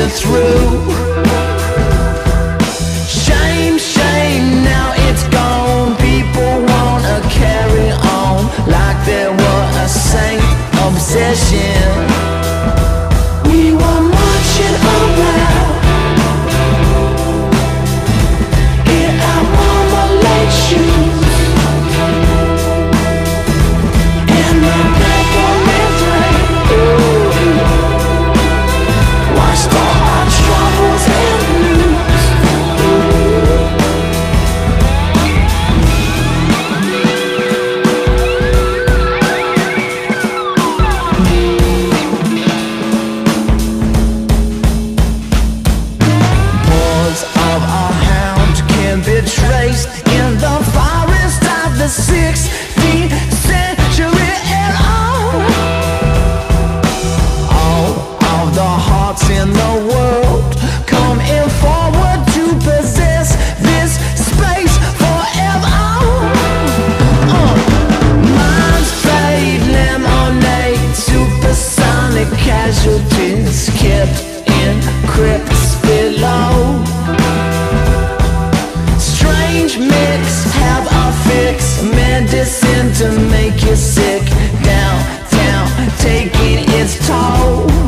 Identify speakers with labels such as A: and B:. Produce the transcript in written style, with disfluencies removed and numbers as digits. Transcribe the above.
A: you through. Shame, shame, now it's gone. People wanna carry on like there were a saint obsession. We were marching around. Get our marmalade shoes and the peppermint rain. Washed all our troubles and blues. Paws of a hound can be traced in the forest of the 16th century and on. All of the hearts in the world coming forward to possess this space forever. Minds fade, lemonade, supersonic casualties kept in crypts below. Strange mix, have a fix, medicine to make you sick. Down, down, taking its toll.